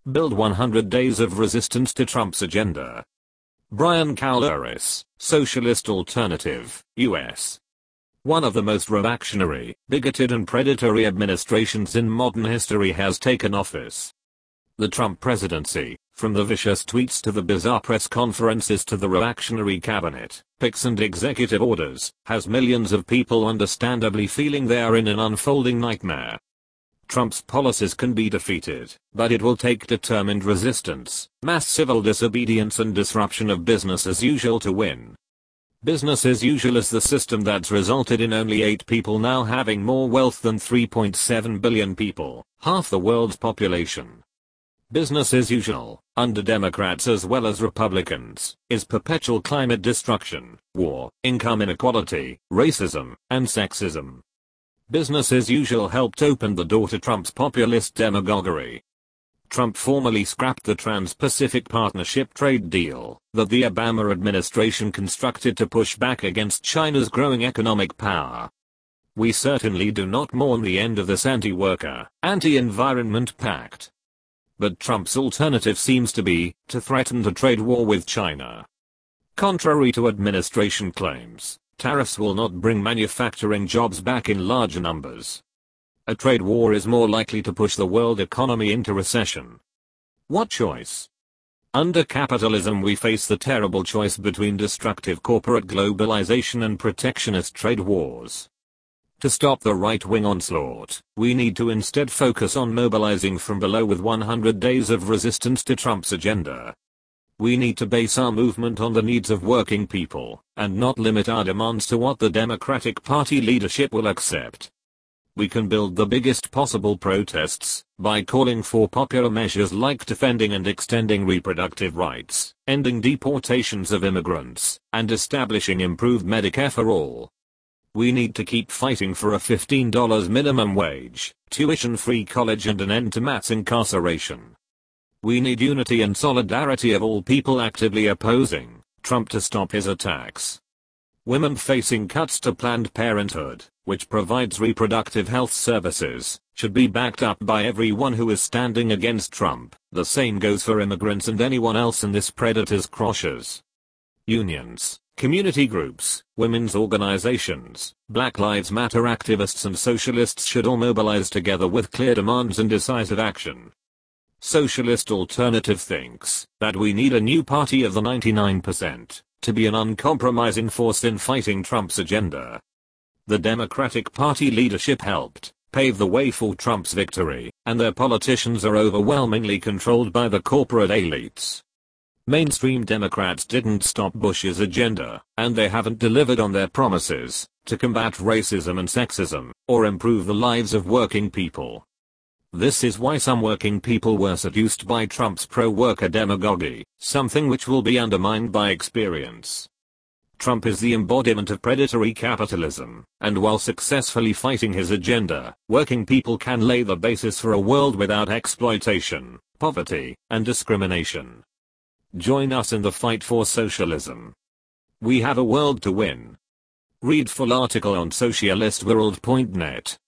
Build 100 Days of Resistance to Trump's Agenda. Brian Caloris, Socialist Alternative, U.S. One of the most reactionary, bigoted and predatory administrations in modern history has taken office. The Trump presidency, from the vicious tweets to the bizarre press conferences to the reactionary cabinet picks and executive orders, has millions of people understandably feeling they are in an unfolding nightmare. Trump's policies can be defeated, but it will take determined resistance, mass civil disobedience and disruption of business as usual to win. Business as usual is the system that's resulted in only 8 people now having more wealth than 3.7 billion people, half the world's population. Business as usual, under Democrats as well as Republicans, is perpetual climate destruction, war, income inequality, racism, and sexism. Business as usual helped open the door to Trump's populist demagoguery. Trump formally scrapped the Trans-Pacific Partnership trade deal that the Obama administration constructed to push back against China's growing economic power. We certainly do not mourn the end of this anti-worker, anti-environment pact. But Trump's alternative seems to be to threaten a trade war with China. Contrary to administration claims, tariffs will not bring manufacturing jobs back in large numbers. A trade war is more likely to push the world economy into recession. What choice? Under capitalism we face the terrible choice between destructive corporate globalization and protectionist trade wars. To stop the right-wing onslaught, we need to instead focus on mobilizing from below with 100 days of resistance to Trump's agenda. We need to base our movement on the needs of working people, and not limit our demands to what the Democratic Party leadership will accept. We can build the biggest possible protests by calling for popular measures like defending and extending reproductive rights, ending deportations of immigrants, and establishing improved Medicare for all. We need to keep fighting for a $15 minimum wage, tuition-free college and an end to mass incarceration. We need unity and solidarity of all people actively opposing Trump to stop his attacks. Women facing cuts to Planned Parenthood, which provides reproductive health services, should be backed up by everyone who is standing against Trump. The same goes for immigrants and anyone else in this predator's crosshairs. Unions, community groups, women's organizations, Black Lives Matter activists and socialists should all mobilize together with clear demands and decisive action. Socialist Alternative thinks that we need a new party of the 99% to be an uncompromising force in fighting Trump's agenda. The Democratic Party leadership helped pave the way for Trump's victory, and their politicians are overwhelmingly controlled by the corporate elites. Mainstream Democrats didn't stop Bush's agenda, and they haven't delivered on their promises to combat racism and sexism, or improve the lives of working people. This is why some working people were seduced by Trump's pro-worker demagoguery, something which will be undermined by experience. Trump is the embodiment of predatory capitalism, and while successfully fighting his agenda, working people can lay the basis for a world without exploitation, poverty, and discrimination. Join us in the fight for socialism. We have a world to win. Read full article on socialistworld.net.